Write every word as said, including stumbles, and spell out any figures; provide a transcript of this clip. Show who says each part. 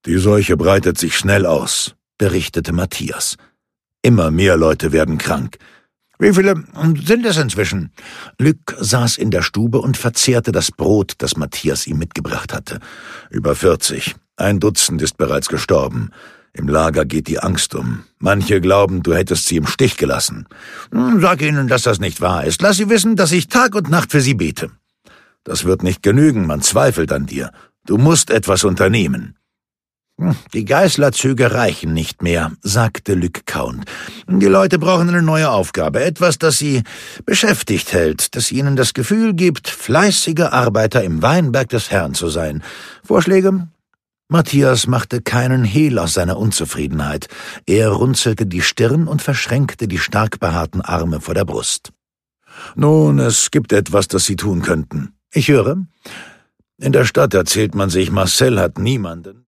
Speaker 1: »Die Seuche breitet sich schnell aus«, berichtete Matthias. »Immer mehr Leute werden krank.« »Wie viele sind es inzwischen?« Luc saß in der Stube und verzehrte das Brot, das Matthias ihm mitgebracht hatte. »Über vierzig. Ein Dutzend ist bereits gestorben. Im Lager geht die Angst um. Manche glauben, du hättest sie im Stich gelassen. Sag ihnen, dass das nicht wahr ist. Lass sie wissen, dass ich Tag und Nacht für sie bete.« »Das wird nicht genügen, man zweifelt an dir. Du musst etwas unternehmen.« »Die Geißlerzüge reichen nicht mehr«, sagte Luc kauend. »Die Leute brauchen eine neue Aufgabe, etwas, das sie beschäftigt hält, das ihnen das Gefühl gibt, fleißige Arbeiter im Weinberg des Herrn zu sein. Vorschläge?« Matthias machte keinen Hehl aus seiner Unzufriedenheit. Er runzelte die Stirn und verschränkte die stark behaarten Arme vor der Brust. »Nun, es gibt etwas, das Sie tun könnten. Ich höre. In der Stadt erzählt man sich, Marcel hat niemanden.«